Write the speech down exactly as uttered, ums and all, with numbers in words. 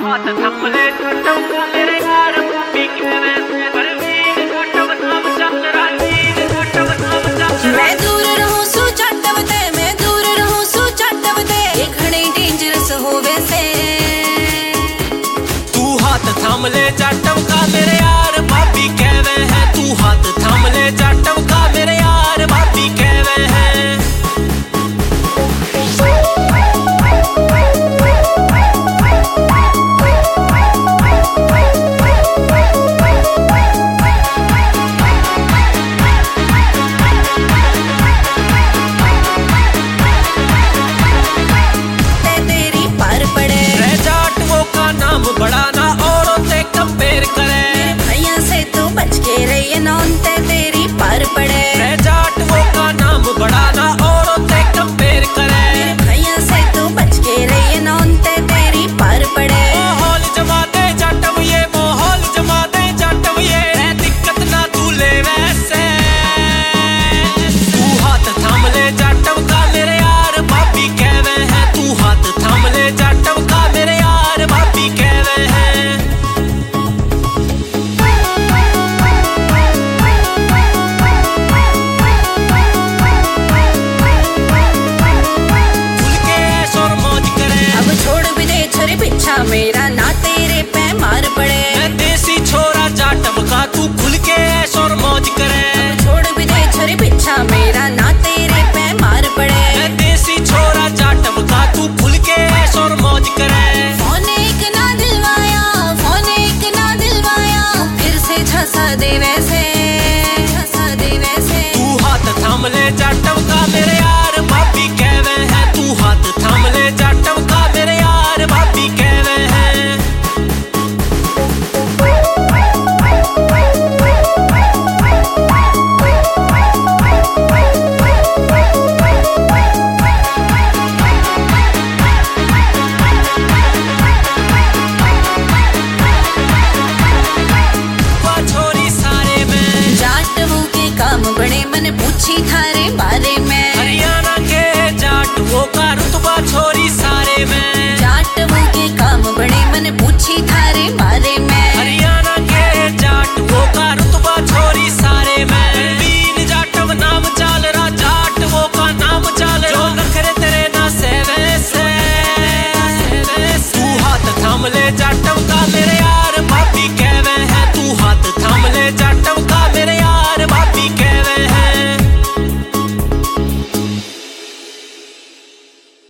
हाथ थम ले टूटम मेरे यार मम्मी के वैसे पर वीर टूटम नाम चल राजीव टूटम नाम चल मैं दूर रहूं सु चटवते मैं दूर रहूं सु चटवते ये घणे डेंजरस होवे से तू हाथ थम ले चटम का मेरे यार भाभी कहवे है तू हाथ थम ले चटम का मेरे यार भाभी कहवे है बढ़ाना औरों से कंपेयर करे भैया से तू बच के रही नौन ते तेरी पार पड़े जाट वो का नाम बढ़ाना औरों से कंपेयर करे भैया से तू बच के रही नौन ते तेरी पार पड़े माहौल जमा दे जाटम ये माहौल जमा दे जाटम ये दिक्कत ना तू ले वैसे तू हाथ थाम ले जाटम का मेरे यार भाभी कहवे है तू हाथ थाम ले जाटम का मेरे यार भाभी कहवे है पीछा मेरा ना तेरे पे मार पड़े मैं देसी छोरा जाटम का तू खुल के ऐश और मौज करे छोड़ भी दे छोरी पीछा मेरा ना तेरे पे मार पड़े मैं देसी छोरा जाटम का तू खुल के ऐश और मौज करे फोन एक ना दिलवाया फोन एक ना दिलवाया फिर से झसा दे वैसे झसा दे वैसे तू हाथ थाम ले जाटम का मेरे यार भाभी कहवे है तू हाथ थाम ले जाटम का मेरे यार भाभी कहवे है छोरी सारे में जाट वो के काम बड़े मन पूछी थारे बारे में हरियाणा के जाट वो का रुतबा छोरी सारे में